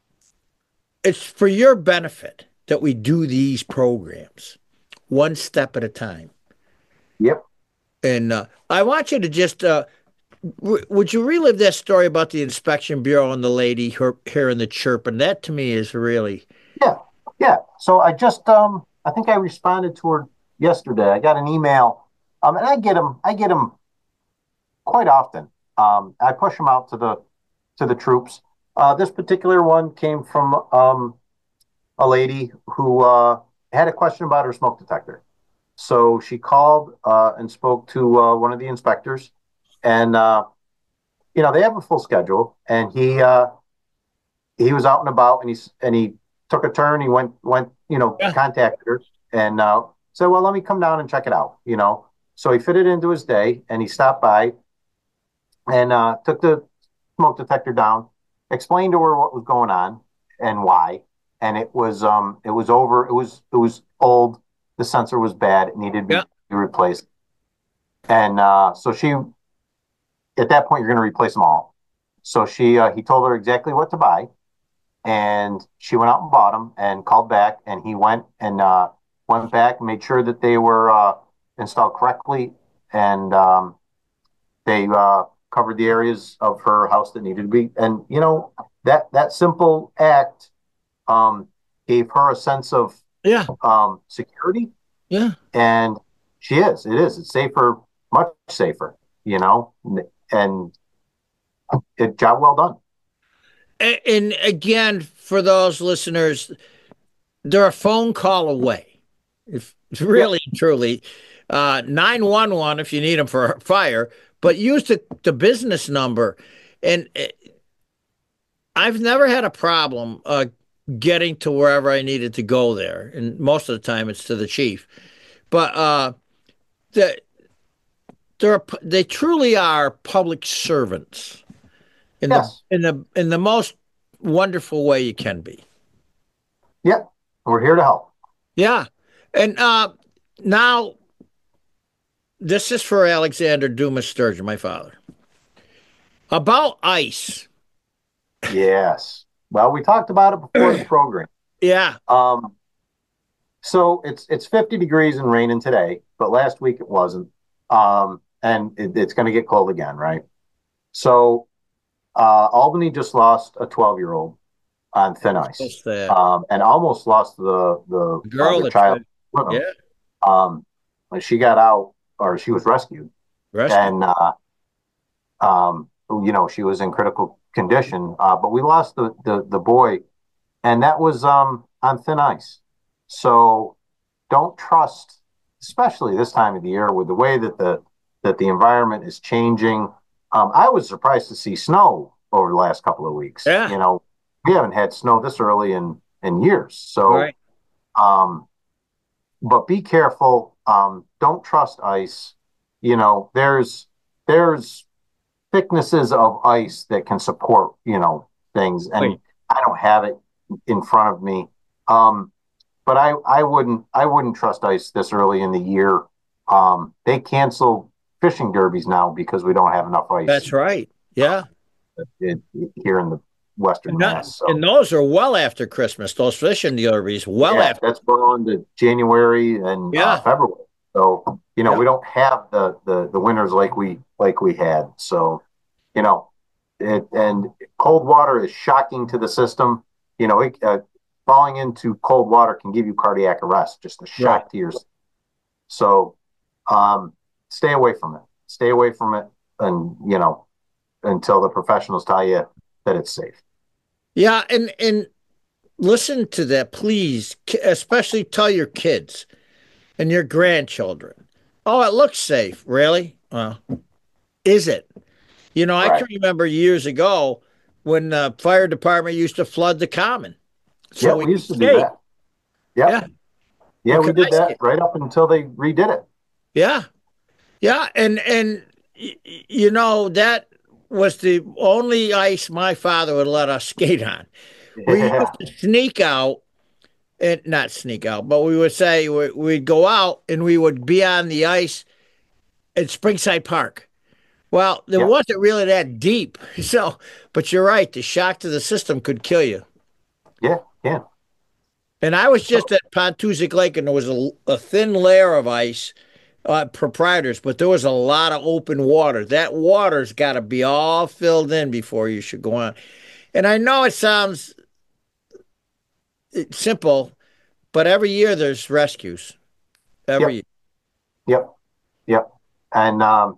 It's for your benefit that we do these programs, one step at a time. Yep. And uh, I want you to just, uh, w- would you relive that story about the inspection bureau and the lady her, hearing the chirp? And that to me is really. Yeah. Yeah. So I just, um, I think I responded to her yesterday. I got an email, um, and I get them, I get them quite often. Um, I push them out to the to the troops. Uh, this particular one came from um, a lady who uh, had a question about her smoke detector. So she called uh, and spoke to uh, one of the inspectors, and uh, you know they have a full schedule. And he uh, he was out and about, and he and he took a turn. He went went you know Yeah. contacted her and uh, said, "Well, let me come down and check it out." You know, so he fit it into his day, and he stopped by and uh, took the smoke detector down, explained to her what was going on and why. And it was um it was over. It was it was old. The sensor was bad. It needed to be Yeah. replaced. And uh, so she, at that point, you're going to replace them all. So she uh, he told her exactly what to buy, and she went out and bought them and called back. And he went and uh, went back and made sure that they were uh, installed correctly, and um, they uh, covered the areas of her house that needed to be. And you know that that simple act um, gave her a sense of Yeah. um, security, Yeah. and she is. It is. It's safer, much safer. You know, and it job well done. A- And again, for those listeners, they're a phone call away. If really, truly, uh, nine one one if you need them for fire, but use the, the business number. And uh, I've never had a problem uh, getting to wherever I needed to go there. And most of the time it's to the chief. But uh, the, they're, a- they truly are public servants in Yes. the in the in the most wonderful way you can be. Yep. We're here to help. Yeah. And uh, now this is for Alexander Dumas Sturgeon, my father. About ice. Yes. Well, we talked about it before the program. Yeah. Um, so it's it's fifty degrees and raining today, but last week it wasn't. Um, and it, it's going to get cold again, right? So uh, Albany just lost a twelve-year-old on thin ice, um, and almost lost the the girl, uh, the child. Yeah. Um, she got out, or she was rescued, Rescued. and uh, um, you know, she was in critical condition. Uh, but we lost the the the boy, and that was um on thin ice. So don't trust, especially this time of the year with the way that the that the environment is changing. Um, I was surprised to see snow over the last couple of weeks. Yeah. You know, we haven't had snow this early in in years. So, right. um, but be careful. Um, don't trust ice. You know, there's there's thicknesses of ice that can support, you know, things, and right. I don't have it in front of me. Um, but I I wouldn't I wouldn't trust ice this early in the year. Um, they cancel fishing derbies now because we don't have enough ice. That's right. Yeah. It, it, here in the Western and, that, Mass. So. And those are well after Christmas, those fishing derbies, well yeah, after. That's going to January and yeah. uh, February. So, you know, yeah. we don't have the, the, the winters like we like we had. So, you know, it, and cold water is shocking to the system. You know, it, uh, falling into cold water can give you cardiac arrest, just a shock right. to your system. So, um, stay away from it. Stay away from it, and you know, until the professionals tell you that it's safe. Yeah, and and listen to that, please. Especially tell your kids and your grandchildren. Oh, it looks safe. Really? Well, is it? You know, right. I can remember years ago when the fire department used to flood the common. So yeah, we, we used to do that. Yep. Yeah. Yeah, we did that right up until they redid it. Yeah. Yeah, and and you know that was the only ice my father would let us skate on. We yeah. used to sneak out, and not sneak out, but we would say we'd go out and we would be on the ice at Springside Park. Well, it yeah. wasn't really that deep, so. But you're right, the shock to the system could kill you. Yeah, yeah. And I was just at Pontuzic Lake, and there was a, a thin layer of ice. Uh, proprietors, but there was a lot of open water. That water's got to be all filled in before you should go on. And I know it sounds simple, but every year there's rescues. Every yep. year. Yep. Yep. And, um,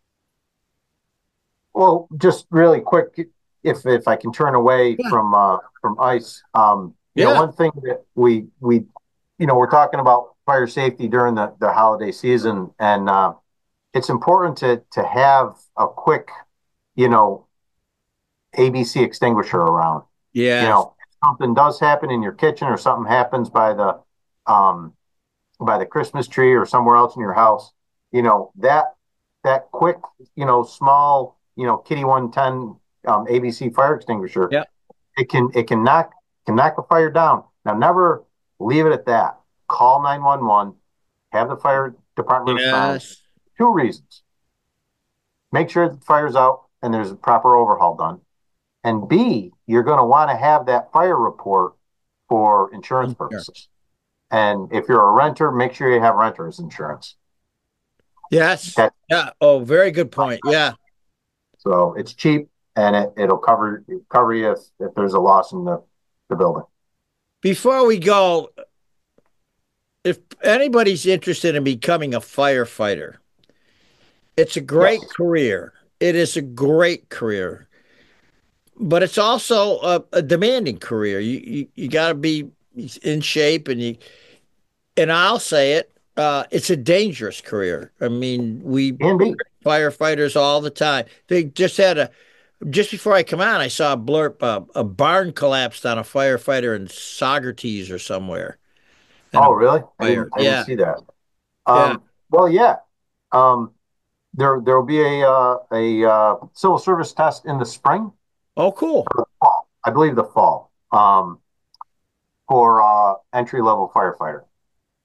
well, just really quick, if if I can turn away yeah. from uh, from ice, um, you yeah. know, one thing that we we, you know, we're talking about fire safety during the, the holiday season. And uh, it's important to to have a quick, you know, A B C extinguisher around. Yeah. You know, if something does happen in your kitchen or something happens by the um by the Christmas tree or somewhere else in your house, you know, that that quick, you know, small, you know, Kitty one ten um, A B C fire extinguisher, yeah. it can it can knock can knock a fire down. Now never leave it at that. Call nine one one, have the fire department yes. respond. Two reasons. Make sure the fire's out and there's a proper overhaul done. And B, you're going to want to have that fire report for insurance purposes. And if you're a renter, make sure you have renter's insurance. Yes. That's, yeah. Oh, very good point. Yeah. So it's cheap and it, it'll cover cover you if, if there's a loss in the, the building. Before we go, if anybody's interested in becoming a firefighter, it's a great yes. career. It is a great career, but it's also a, a demanding career. You you, you got to be in shape, and you and I'll say it. Uh, it's a dangerous career. I mean, we firefighters all the time. They just had a just before I come on, I saw a blurb. Uh, a barn collapsed on a firefighter in Saugerties or somewhere. Oh, really? I didn't, I didn't yeah. see that. Um, yeah. Well, yeah. Um, there there will be a uh, a uh, civil service test in the spring. Oh, cool. Or the fall. I believe the fall um, for uh, entry level firefighter.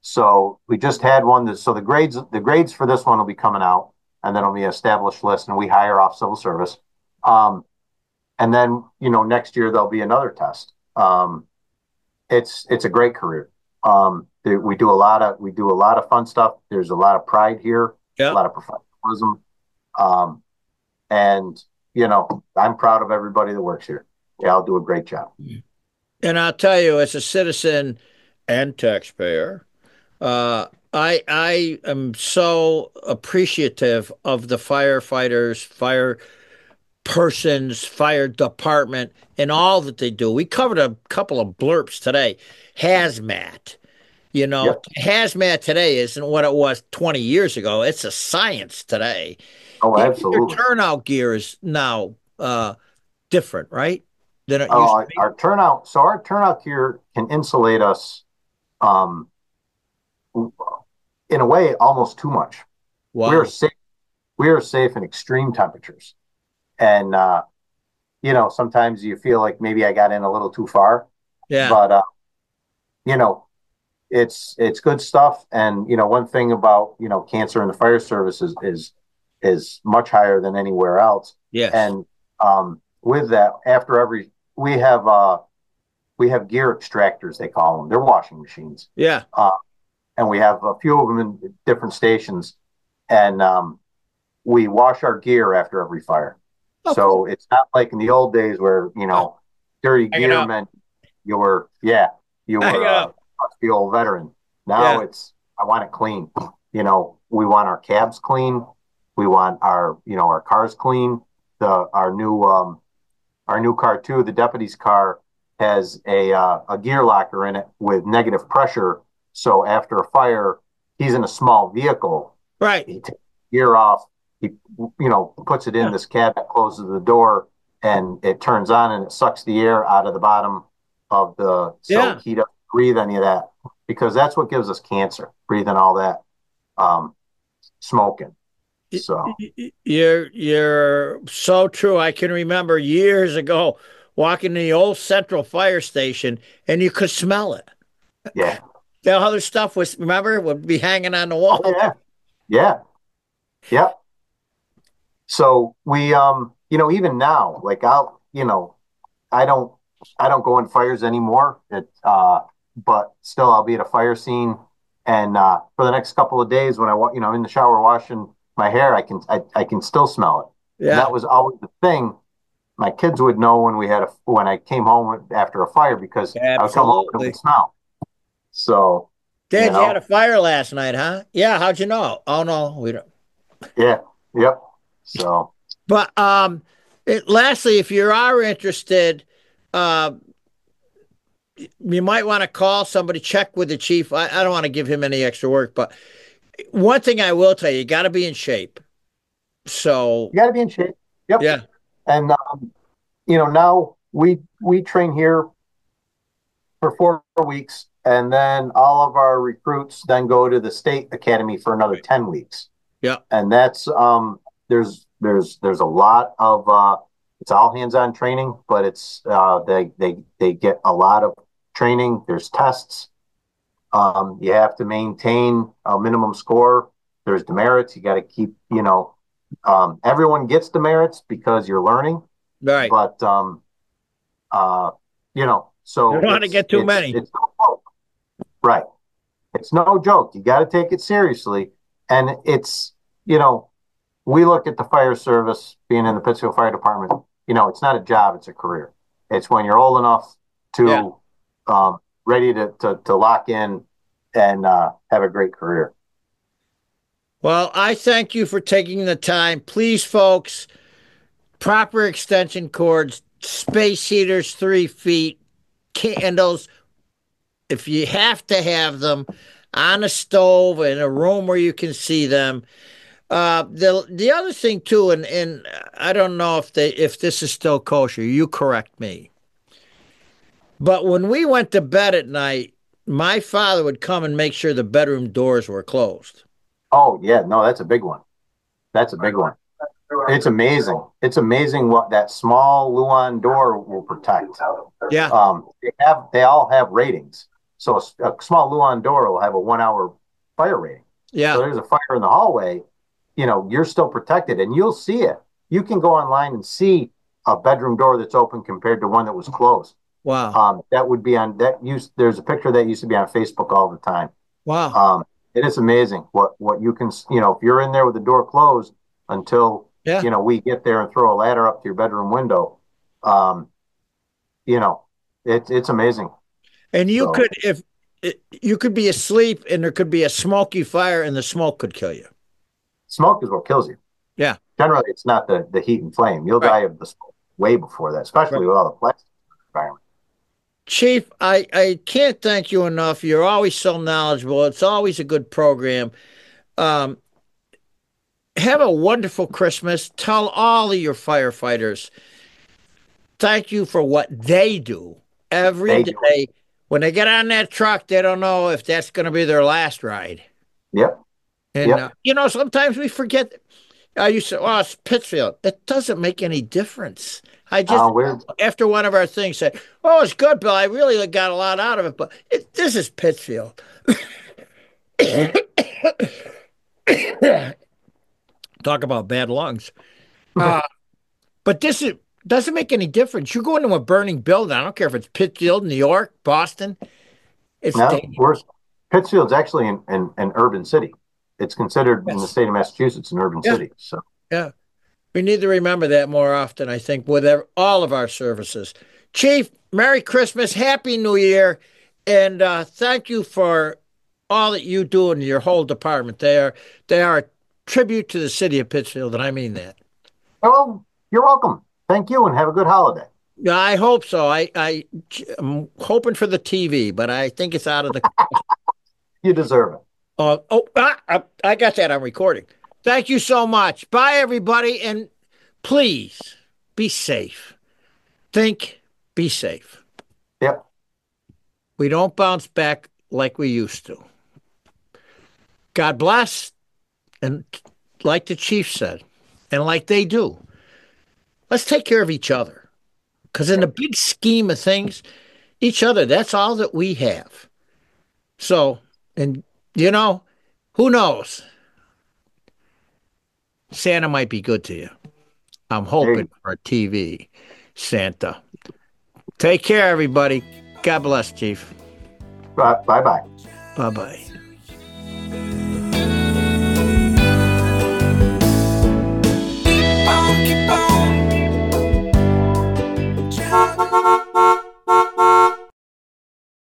So we just had one. That, so the grades, the grades for this one will be coming out, and then it'll be an established list, and we hire off civil service. Um, and then, you know, next year there'll be another test. Um, it's it's a great career. Um, we do a lot of we do a lot of fun stuff. There's a lot of pride here, Yeah. a lot of professionalism, um, and you know, I'm proud of everybody that works here. They all do a great job. And I'll tell you, as a citizen and taxpayer, uh, I I am so appreciative of the firefighters, fire persons, fire department, and all that they do. We covered a couple of blurps today. Hazmat. You know, Yep. hazmat today isn't what it was twenty years ago. It's a science today. Oh, Even absolutely. your turnout gear is now uh, different, right? Than it Oh, used to our, be. our turnout. So our turnout gear can insulate us, um, in a way, almost too much. Wow. We are safe. We are safe in extreme temperatures, and uh, you know, sometimes you feel like maybe I got in a little too far. Yeah. But uh, you know, it's it's good stuff. And you know, one thing about you know cancer in the fire service is is is much higher than anywhere else. Yes. And um, with that, after every we have uh, we have gear extractors, they call them. They're washing machines. Yeah. Uh, and we have a few of them in different stations, and um, we wash our gear after every fire. Oh, So cool. it's not like in the old days where you know dirty Hang it gear up. meant you were yeah you Hang were it uh, up. the old veteran. Now Yeah. it's I want it clean. You know, we want our cabs clean. We want our you know our cars clean. The our new um, our new car too. The deputy's car has a uh, a gear locker in it with negative pressure. So after a fire, he's in a small vehicle. Right. He takes the gear off. He you know puts it in Yeah. this cabinet, closes the door, and it turns on and it sucks the air out of the bottom of the so Yeah. he doesn't breathe any of that because that's what gives us cancer, breathing all that um, smoking. So You're you're so true. I can remember years ago walking in the old Central Fire Station, and you could smell it. yeah, The other stuff was, remember, would be hanging on the wall. oh yeah, yeah, yep. So we um you know even now like I'll you know I don't I don't go in fires anymore. It uh but still I'll be at a fire scene and uh for the next couple of days when I wa- you know I'm in the shower washing my hair I can I, I can still smell it. And Yeah. that was always the thing. My kids would know when we had a when I came home after a fire because I would come home and it Absolutely. would smell. So Dad, you you know had a fire last night, huh? Yeah. How'd you know? Oh no, we don't. yeah, yep. So But um, it, lastly, if you are interested, uh, you might want to call somebody, check with the chief. I, I don't want to give him any extra work, but one thing I will tell you, you got to be in shape. So you got to be in shape. Yep. yeah, And um, you know, now we we train here for four weeks, and then all of our recruits then go to the state academy for another ten weeks. yeah, And that's um, there's there's there's a lot of uh, it's all hands-on training, but it's uh, they they they get a lot of training. There's tests. Um, you have to maintain a minimum score. There's demerits. You got to keep you know. Um, everyone gets demerits because you're learning. right. But um, uh, you know, so You don't want to it's- get too it's- many. It's no joke. Right. It's no joke. You got to take it seriously, and it's you know, we look at the fire service being in the Pittsfield Fire Department. You know, it's not a job; it's a career. It's when you're old enough to Yeah. um, ready to, to to lock in and uh, have a great career. Well, I thank you for taking the time. Please, folks, proper extension cords, space heaters, three feet, candles. If you have to have them on a stove in a room where you can see them. Uh, the the other thing too, and, and I don't know if they if this is still kosher. You correct me. But when we went to bed at night, my father would come and make sure the bedroom doors were closed. Oh yeah, no, that's a big one. That's a big one. It's amazing. It's amazing what that small Luan door will protect. Yeah. Um, they have they all have ratings. So a, a small Luan door will have a one hour fire rating. Yeah. So there's a fire in the hallway, you know, you're still protected and you'll see it. You can go online and see a bedroom door that's open compared to one that was closed. Wow. Um, that would be on that used. There's a picture that used to be on Facebook all the time. Wow. Um, it is amazing what, what you can, you know, if you're in there with the door closed until, yeah. you know, we get there and throw a ladder up to your bedroom window, um, you know, it's, it's amazing. And you so, could, if you could be asleep and there could be a smoky fire and the smoke could kill you. Smoke is what kills you. Yeah. Generally, it's not the, the heat and flame. You'll right. die of the smoke way before that, especially right. with all the plastic environment. Chief, I, I can't thank you enough. You're always so knowledgeable. It's always a good program. Um, have a wonderful Christmas. Tell all of your firefighters, thank you for what they do every Thank day. You. When they get on that truck, they don't know if that's going to be their last ride. Yep. And, yep. Uh, you know, sometimes we forget. I used to, oh, it's Pittsfield. It doesn't make any difference. I just, uh, after one of our things, said, oh, it's good, Bill. I really got a lot out of it, but it, this is Pittsfield. Talk about bad lungs. Uh, but this is, doesn't make any difference. You go into a burning building. I don't care if it's Pittsfield, New York, Boston. It's no, worse. Pittsfield's actually an, an, an urban city. It's considered yes. in the state of Massachusetts an urban yeah. city. So yeah. We need to remember that more often, I think, with all of our services. Chief, Merry Christmas, Happy New Year, and uh, thank you for all that you do and your whole department. They are, they are a tribute to the city of Pittsfield, and I mean that. Well, you're welcome. Thank you, and have a good holiday. Yeah, I hope so. I, I, I'm hoping for the T V, but I think it's out of the... You deserve it. Uh, oh, ah, I got that on recording. Thank you so much. Bye, everybody. And please be safe. Think, be safe. Yep. We don't bounce back like we used to. God bless. And like the chief said, and like they do, let's take care of each other. Because in the big scheme of things, each other, that's all that we have. So, and you know, who knows? Santa might be good to you. I'm hoping for a T V, Santa. Take care, everybody. God bless, Chief. Bye bye. Bye bye. Keep on, keep on.